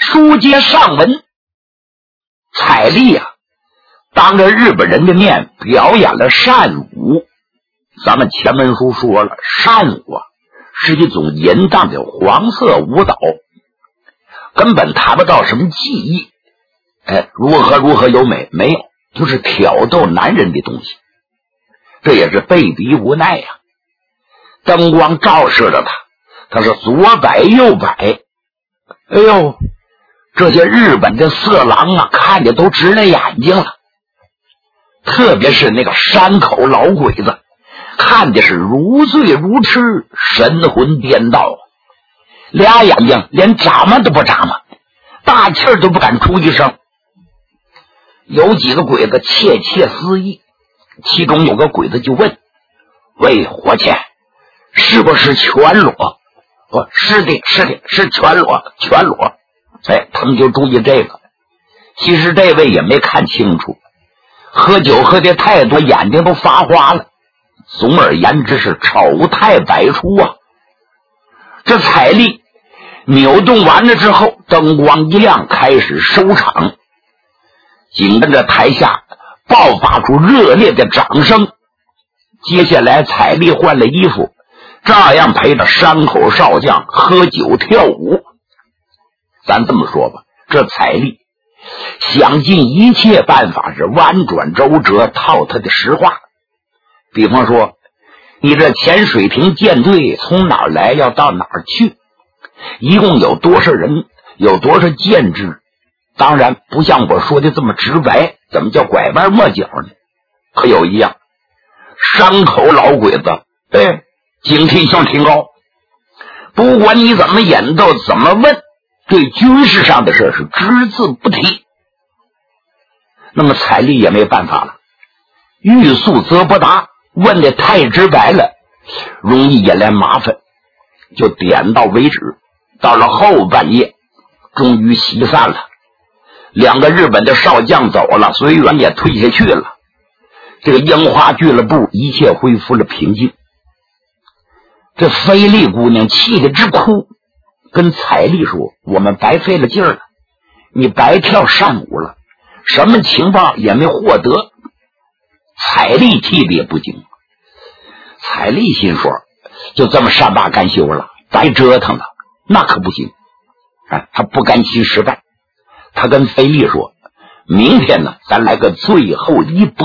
书接上文，彩丽啊，当着日本人的面表演了扇舞。咱们前文书说了，扇舞啊是一种淫荡的黄色舞蹈，根本谈不到什么技艺，如何优美，没有，就是挑逗男人的东西。这也是被逼无奈呀。灯光照射着他是左摆右摆，哎呦，这些日本的色狼啊，看着都直了眼睛了。特别是那个山口老鬼子，看的是如醉如痴，神魂颠倒，俩眼睛连眨巴都不眨巴，大气儿都不敢出一声。有几个鬼子窃窃私语，其中有个鬼子就问：喂，伙计，是不是全裸？是的，是全裸。他们就注意这个。其实这位也没看清楚，喝酒喝的太多，眼睛都发花了。总而言之是丑态百出啊。这彩丽扭动完了之后，灯光一亮，开始收场。紧跟着台下爆发出热烈的掌声。接下来彩丽换了衣服，照样陪着山口少将喝酒跳舞。咱这么说吧，这彩丽想尽一切办法是弯转周折套他的实话。比方说，你这潜水艇舰队从哪儿来，要到哪儿去，一共有多少人，有多少舰只。当然不像我说的这么直白，怎么叫拐弯抹角呢？可有一样，山口老鬼子警惕性挺高，不管你怎么演奏怎么问，对军事上的事是只字不提。那么彩丽也没办法了，欲速则不达，问的太直白了，容易引来麻烦，就点到为止。到了后半夜，终于席散了。两个日本的少将走了，随员也退下去了。这个樱花俱乐部一切恢复了平静。这菲利姑娘气得直哭，跟彩丽说：我们白费了劲儿了，你白跳扇舞了，什么情报也没获得。彩丽气得也不行。彩丽心说，就这么善罢甘休了，白折腾了，那可不行。他不甘心失败，他跟菲利说：明天呢，咱来个最后一搏。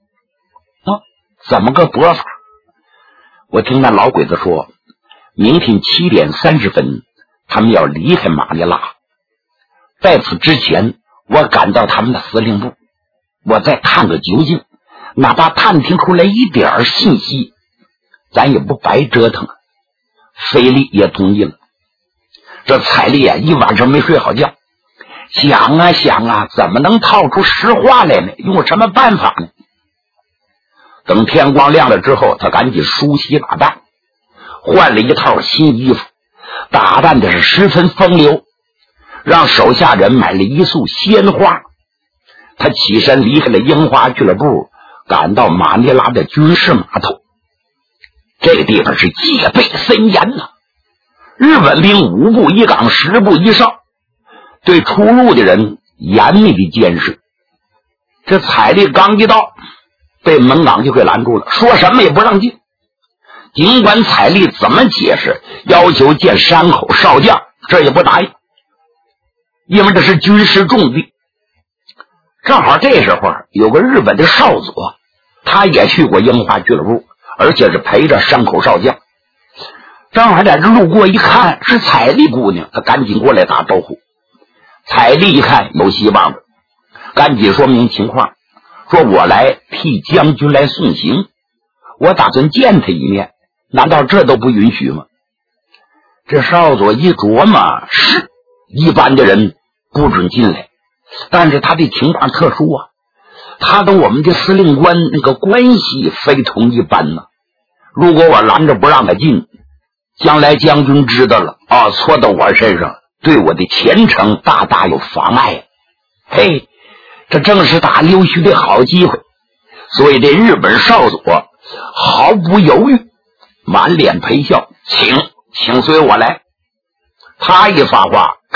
怎么个搏法？我听那老鬼子说，明天7点30分他们要离开马尼拉。在此之前，我赶到他们的司令部，我再探个究竟，哪怕探听出来一点信息，咱也不白折腾。菲利也同意了。这彩丽一晚上没睡好觉，想啊，怎么能套出实话来呢？用什么办法呢？等天光亮了之后，他赶紧梳洗打扮，换了一套新衣服，打扮的是十分风流，让手下人买了一束鲜花。他起身离开了樱花俱乐部，赶到马尼拉的军事码头。这个地方是戒备森严呐，日本兵5步1岗10步1哨，对出入的人严密的监视。这彩丽刚一到，被门岗就给拦住了，说什么也不让进。尽管彩丽怎么解释，要求见山口少将，这也不答应，因为这是军事重地。正好这时候有个日本的少佐，他也去过樱花俱乐部，而且是陪着山口少将。正好在这路过一看是彩丽姑娘，他赶紧过来打招呼。彩丽一看有希望了，赶紧说明情况，说我来替将军来送行，我打算见他一面，难道这都不允许吗？这少佐一琢磨，是一般的人不准进来，但是他的情况特殊啊，他跟我们的司令官那个关系非同一般呢。如果我拦着不让他进，将来将军知道了错到我身上，对我的前程大大有妨碍。嘿，这正是打溜须的好机会。所以这日本少佐毫不犹豫，满脸陪笑，请随我来。他一发话，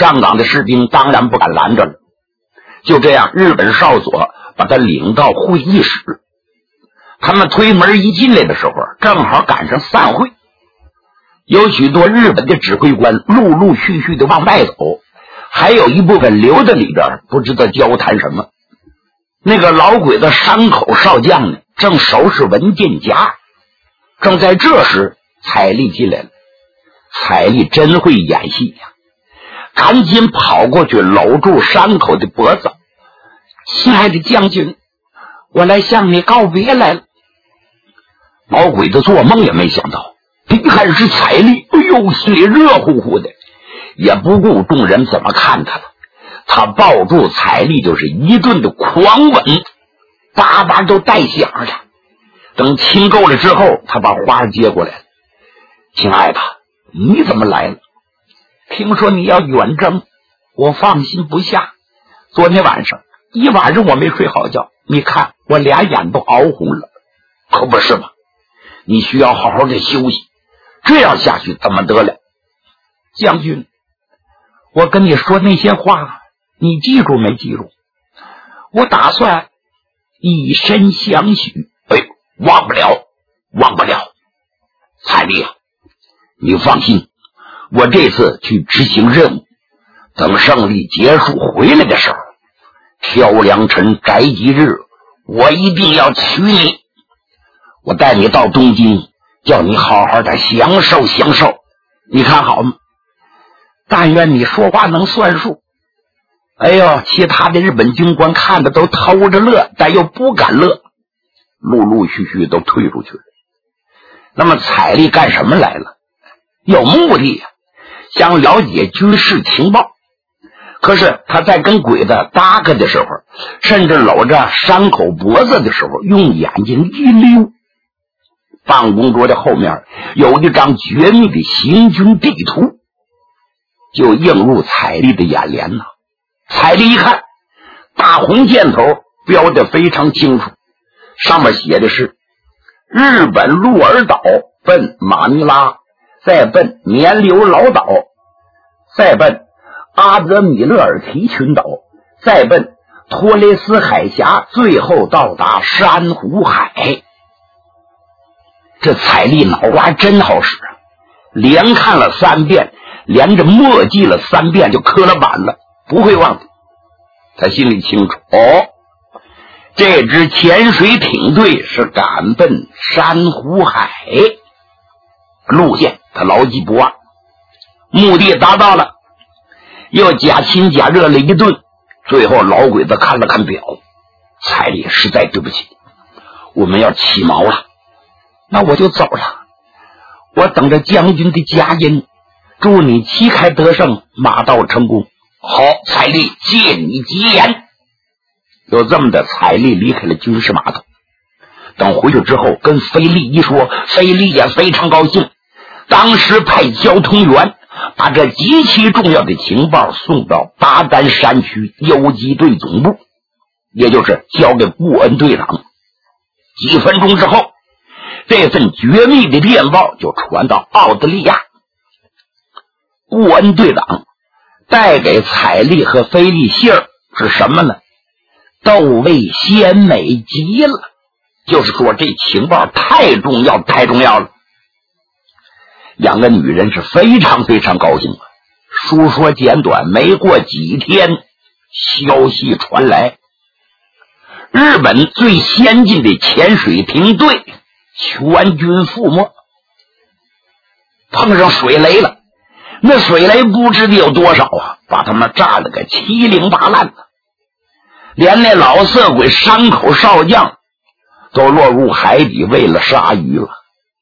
上岗的士兵当然不敢拦着了。就这样，日本少佐把他领到会议室。他们推门一进来的时候，正好赶上散会，有许多日本的指挥官陆陆续续的往外走，还有一部分留在里边，不知道交谈什么。那个老鬼子山口少将呢，正收拾文件夹。正在这时，彩丽进来了。彩丽真会演戏呀，赶紧跑过去搂住山口的脖子：“亲爱的将军，我来向你告别来了。”老鬼子做梦也没想到，你看是彩丽，哎呦，心里热乎乎的，也不顾众人怎么看他了。他抱住彩丽就是一顿的狂吻，叭叭都带响了。等亲够了之后，他把花接过来了：“亲爱的，你怎么来了？听说你要远征，我放心不下。昨天晚上一晚上我没睡好觉，你看我俩眼都熬红了。可不是吗？你需要好好的休息，这样下去怎么得了？将军，我跟你说那些话，你记住没记住？我打算以身相许。”“哎，忘不了，忘不了。彩丽啊，你放心，我这次去执行任务，等胜利结束回来的时候，挑良辰宅吉日，我一定要娶你。我带你到东京，叫你好好的享受享受，你看好吗？但愿你说话能算数。”哎呦，其他的日本军官看的都偷着乐，但又不敢乐，陆陆续续都退出去了。那么彩丽干什么来了？有目的呀，想了解军事情报。可是他在跟鬼子搭个的时候，甚至搂着山口脖子的时候，用眼睛一溜，办公桌的后面有一张绝密的行军地图，就映入彩丽的眼帘呐。彩丽一看，大红箭头标得非常清楚，上面写的是日本鹿儿岛奔马尼拉，再奔年流老岛，再奔阿泽米勒尔提群岛，再奔托雷斯海峡，最后到达珊瑚海。这彩丽脑瓜真好使啊，连看了3遍，连着默记了3遍，就刻了板了，不会忘记。他心里清楚，这支潜水艇队是赶奔珊瑚海，路线他牢记不忘，目的达到了，又假亲假热了一顿。最后老鬼子看了看表：“彩丽，实在对不起，我们要起锚了。那我就走了，我等着将军的佳音，祝你旗开得胜，马到成功。”“好，彩丽，借你吉言。”有这么的，彩丽离开了军事码头。等回去之后跟菲利一说，菲利也非常高兴，当时派交通员把这极其重要的情报送到巴丹山区游击队总部，也就是交给顾恩队长。几分钟之后，这份绝密的电报就传到澳大利亚。顾恩队长带给彩丽和菲利信儿是什么呢？豆味鲜美极了，就是说这情报太重要太重要了。两个女人是非常非常高兴啊。书说简短，没过几天，消息传来，日本最先进的潜水艇队全军覆没，碰上水雷了。那水雷不知道有多少啊，把他们炸了个七零八烂的，连那老色鬼山口少将都落入海底喂了鲨鱼了。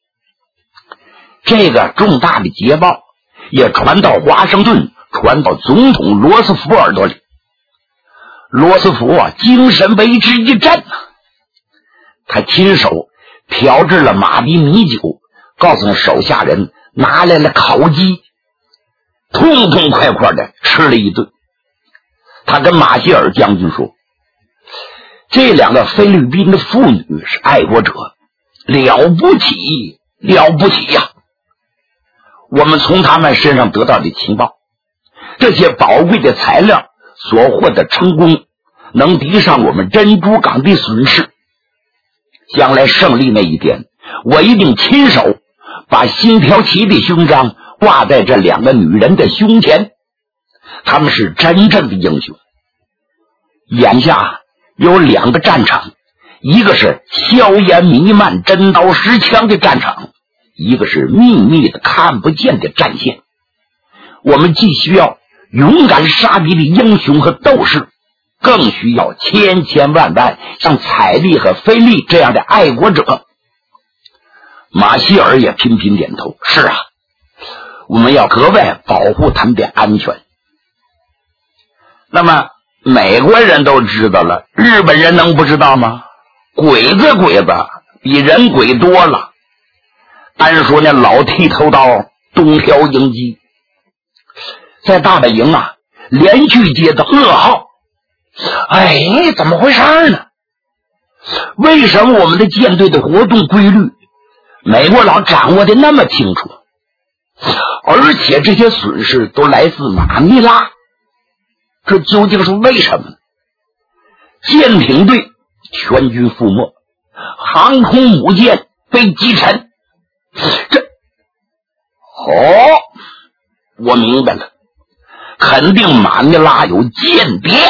这个重大的捷报也传到华盛顿，传到总统罗斯福耳朵里。罗斯福精神为之一振，他亲手调制了马蹄米酒，告诉手下人拿来了烤鸡，痛痛快快的吃了一顿。他跟马歇尔将军说，这两个菲律宾的妇女是爱国者，了不起了不起呀！我们从他们身上得到的情报， 这些宝贵的材料所获得成功，能抵上我们珍珠港的损失。将来胜利那一天，我一定亲手把星条旗的勋章挂在这2个女人的胸前，她们是真正的英雄。眼下有2个战场，一个是硝烟弥漫、真刀实枪的战场，一个是秘密的看不见的战线。我们既需要勇敢杀敌的英雄和斗士，更需要千千万万像彩丽和菲利这样的爱国者。马歇尔也频频点头，是啊，我们要格外保护他们的安全。那么美国人都知道了，日本人能不知道吗？鬼子比人鬼多了。单说那老剃头刀东条英机，在大本营啊连续接到噩耗。哎，怎么回事呢？为什么我们的舰队的活动规律美国佬掌握的那么清楚，而且这些损失都来自马尼拉？这究竟是为什么呢？舰艇队全军覆没，航空母舰被击沉。我明白了，肯定马尼拉有间谍。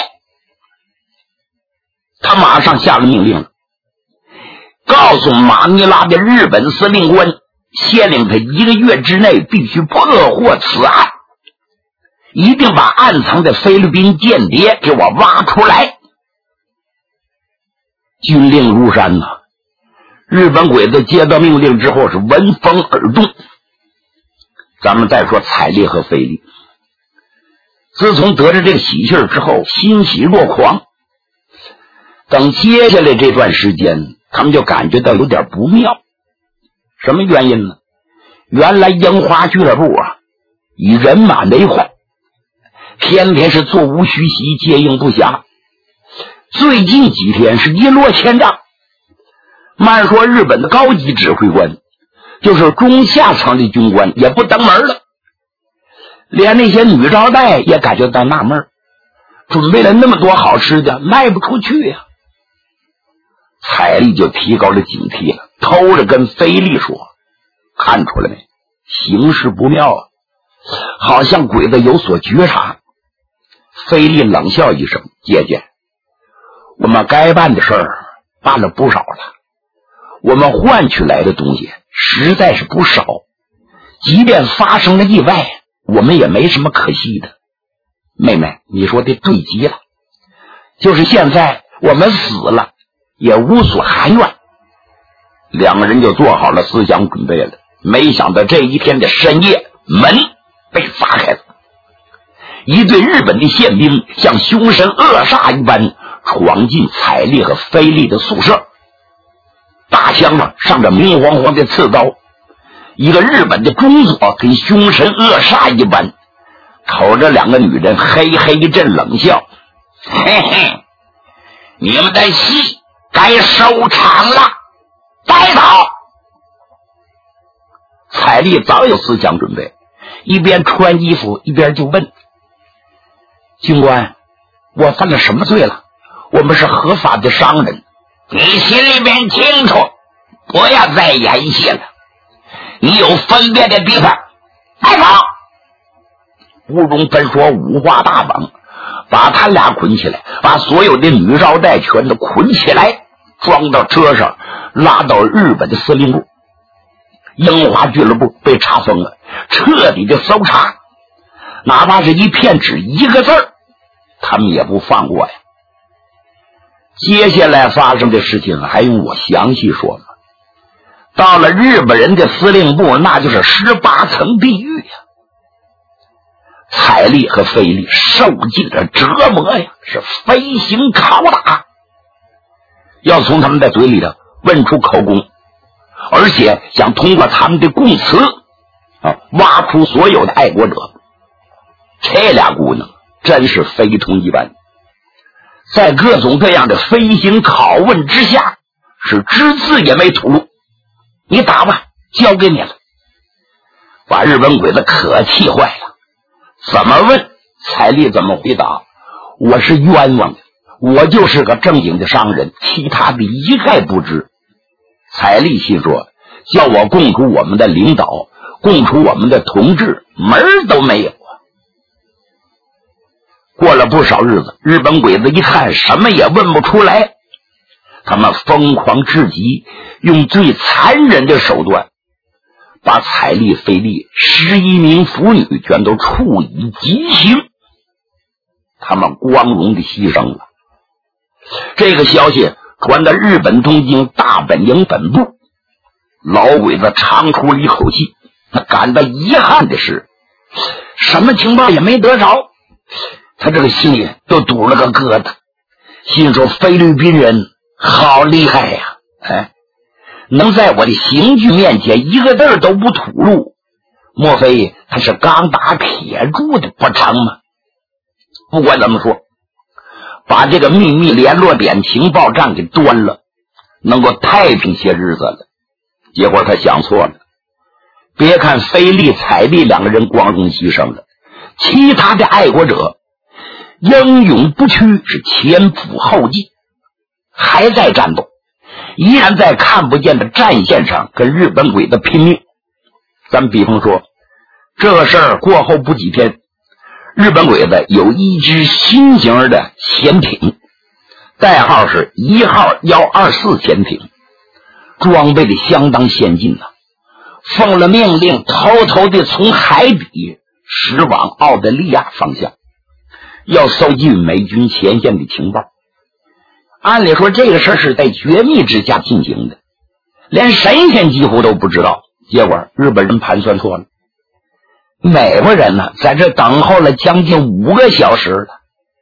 他马上下了命令了，告诉马尼拉的日本司令官，限令他1个月之内必须破获此案，一定把暗藏的菲律宾间谍给我挖出来。军令如山呐，日本鬼子接到命令之后是闻风而动。咱们再说彩丽和菲利，自从得知这个喜讯之后，欣喜若狂。等接下来这段时间，他们就感觉到有点不妙。什么原因呢？原来樱花俱乐部啊，以人满为患，天天是座无虚席，接应不暇。最近几天是一落千丈。慢说日本的高级指挥官，就是中下层的军官也不登门了，连那些女招待也感觉到纳闷，准备了那么多好吃的，卖不出去呀。彩丽就提高了警惕了，偷着跟菲利说，看出来没？形势不妙啊，好像鬼子有所觉察。菲利冷笑一声，姐姐，我们该办的事儿办了不少了，我们换取来的东西实在是不少，即便发生了意外，我们也没什么可惜的。妹妹，你说的对极了，就是现在我们死了也无所含怨。2个人就做好了思想准备了。没想到这一天的深夜，门被砸开了，一队日本的宪兵像凶神恶煞一般闯进彩丽和菲利的宿舍，大枪上上着明晃晃的刺刀。一个日本的中佐跟凶神恶煞一般瞅着2个女人，嘿嘿一阵冷笑，嘿嘿，你们的戏该收场了，带走。彩丽早有思想准备，一边穿衣服一边就问，军官，我犯了什么罪了？我们是合法的商人。你心里面清楚，不要再演戏了，你有分辨的地方，带走。吴荣芬说五花大绑，把他俩捆起来，把所有的女招待全都捆起来，装到车上，拉到日本的司令部。樱花俱乐部被查封了，彻底的搜查，哪怕是一片纸一个字儿，他们也不放过呀。接下来发生的事情还用我详细说吗？到了日本人的司令部，那就是18层地狱呀。彩丽和菲利受尽了折磨呀，是飞行拷打，要从他们的嘴里头问出口供，而且想通过他们的供词挖出所有的爱国者。这俩姑娘真是非同一般，在各种各样的飞行拷问之下，是只字也没吐露。你打吧，交给你了。把日本鬼子可气坏了，怎么问彩丽怎么回答？我是冤枉的，我就是个正经的商人，其他的一概不知。彩丽心说，叫我供出我们的领导，供出我们的同志，门儿都没有啊。过了不少日子，日本鬼子一看什么也问不出来，他们疯狂至极，用最残忍的手段把彩丽、菲利11名妇女全都处以极刑，他们光荣的牺牲了。这个消息传到日本东京大本营本部，老鬼子长出了一口气，他感到遗憾的是，什么情报也没得着，他这个心里都堵了个疙瘩，心说菲律宾人好厉害呀，能在我的刑具面前一个字都不吐露，莫非他是钢打铁铸的不成吗？不管怎么说，把这个秘密联络点情报站给端了，能够太平些日子了。结果他想错了，别看菲利、彩丽两个人光荣牺牲了，其他的爱国者英勇不屈，是前仆后继，还在战斗，依然在看不见的战线上跟日本鬼子拼命。咱比方说，这个事儿过后不几天，日本鬼子有一支新型的潜艇，代号是1号124潜艇，装备的相当先进了，奉了命令偷偷的从海底驶往澳大利亚方向，要搜集美军前线的情报。按理说这个事是在绝密之下进行的，连神仙几乎都不知道。结果日本人盘算错了，美国人呢在这等候了将近5个小时了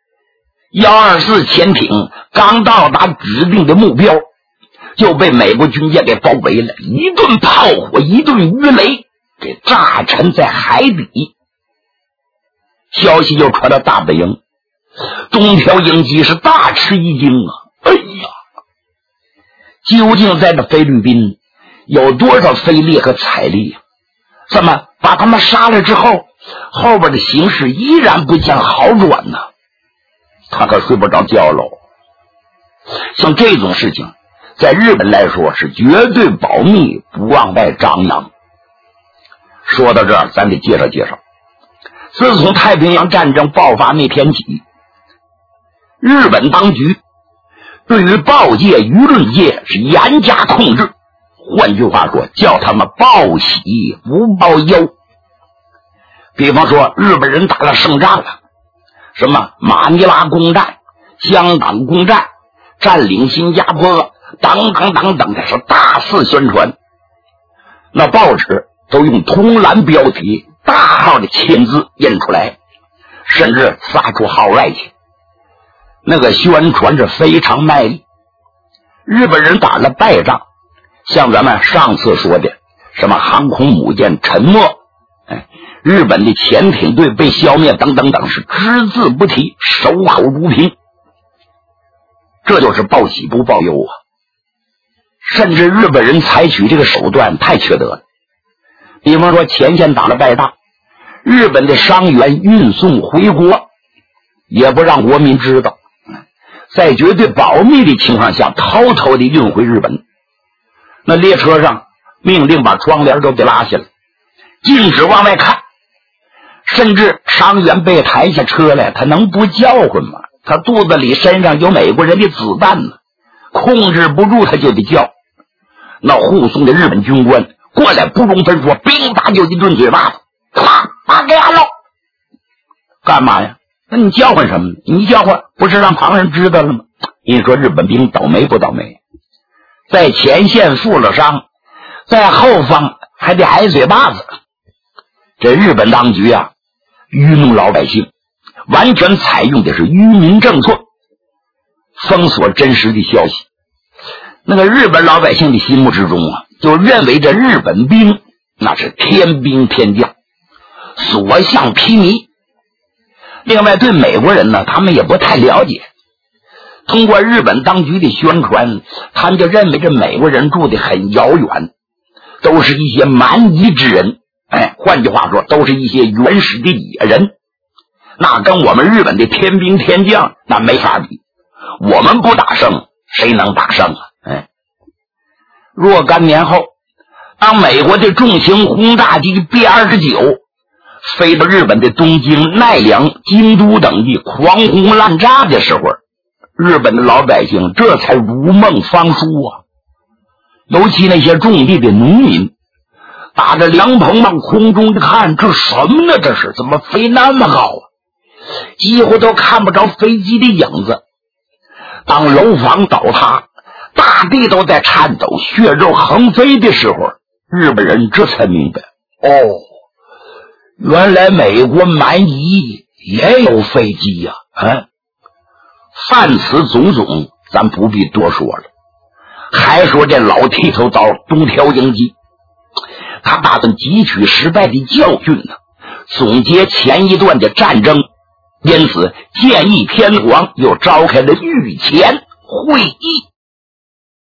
，124潜艇刚到达指定的目标，就被美国军舰给包围了，一顿炮火，一顿鱼雷给炸沉在海底。消息就传到大本营，东条英机是大吃一惊啊！哎呀，究竟在这菲律宾有多少菲利和彩丽啊？怎么把他们杀了之后，后边的形势依然不见好转呢？他可睡不着觉喽。像这种事情在日本来说是绝对保密，不往外张扬。说到这儿，咱得介绍介绍，自从太平洋战争爆发那天起，日本当局对于报界、舆论界是严加控制，换句话说，叫他们报喜不报忧。比方说，日本人打了胜仗了，什么马尼拉攻占、香港攻占、占领新加坡等等等等的，是大肆宣传。那报纸都用通栏标题、大号的签字印出来，甚至撒出号外去。那个宣传是非常卖力。日本人打了败仗，像咱们上次说的什么航空母舰沉没，日本的潜艇队被消灭等等等，是只字不提，守口如瓶。这就是报喜不报忧啊！甚至日本人采取这个手段太缺德了。比方说前线打了败仗，日本的伤员运送回国，也不让国民知道，在绝对保密的情况下偷偷的运回日本。那列车上命令把窗帘都给拉下来，禁止往外看，甚至伤员被抬下车来，他能不叫唤吗？他肚子里身上有美国人的子弹呢，控制不住他就得叫。那护送的日本军官过来不容分说，兵打就一顿嘴巴子，把给俺喽！干嘛呀？那你叫唤什么？你叫唤不是让旁人知道了吗？你说日本兵倒霉不倒霉？在前线负了伤，在后方还得挨嘴巴子。这日本当局啊，愚弄老百姓，完全采用的是愚民政策，封锁真实的消息。那个日本老百姓的心目之中啊，就认为这日本兵那是天兵天将，所向披靡。另外对美国人呢，他们也不太了解，通过日本当局的宣传，他们就认为这美国人住得很遥远，都是一些蛮夷之人，换句话说，都是一些原始的野人。 那跟我们日本的天兵天将那没法比。我们不打胜，谁能打胜啊？若干年后，当美国的重型轰炸机 B-29飞到日本的东京、奈良、京都等地狂轰滥炸的时候，日本的老百姓这才如梦方舒啊！尤其那些种地的农民，打着凉棚往空中一看，这什么呢？这是怎么飞那么高啊？几乎都看不着飞机的影子。当楼房倒塌，大地都在颤抖，血肉横飞的时候，日本人这才明白，原来美国蛮夷也有飞机呀！犯此种种，咱不必多说了。还说这老剃头刀东条英机，他打算汲取失败的教训呢，总结前一段的战争，因此建议天皇又召开了御前会议。